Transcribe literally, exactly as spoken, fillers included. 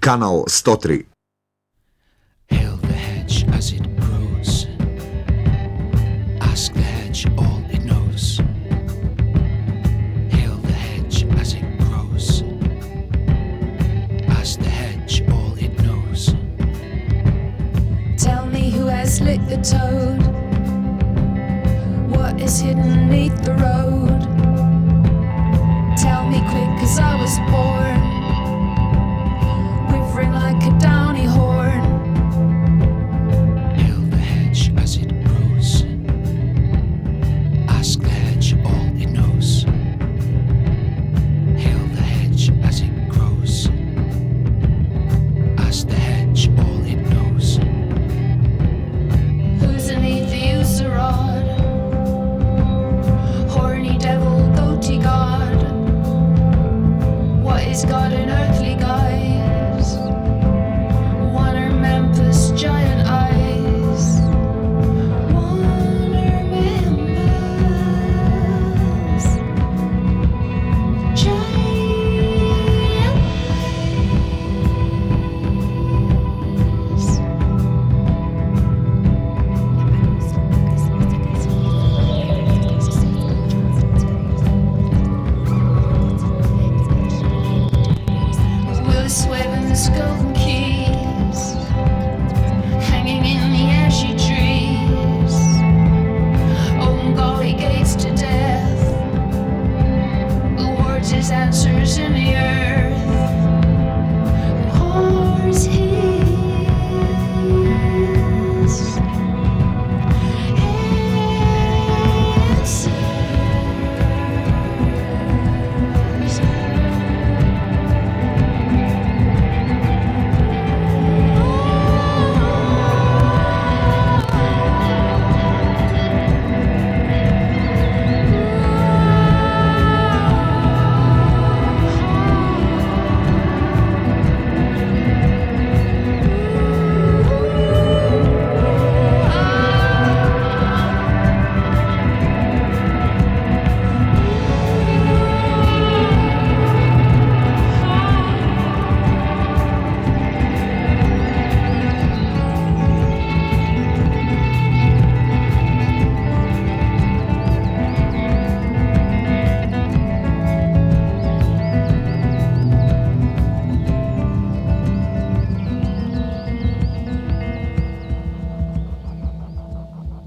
Kanal sto tri. Hail the hedge as it grows. Ask the hedge all it knows. Hail the hedge as it grows. Ask the hedge all it knows. Tell me who has lit the toad. What is hidden neath the road? Tell me quick, cause I was born quivering like a downy horn. Hail the hedge as it grows. Ask the hedge all it knows. Hail the hedge as it grows. Ask the hedge all it knows. Who's beneath the user rod? Horny devil, goatee god. What is God in earthly guise? One Memphis giant eyes. One Memphis giant eyes. Will sway in the golden key.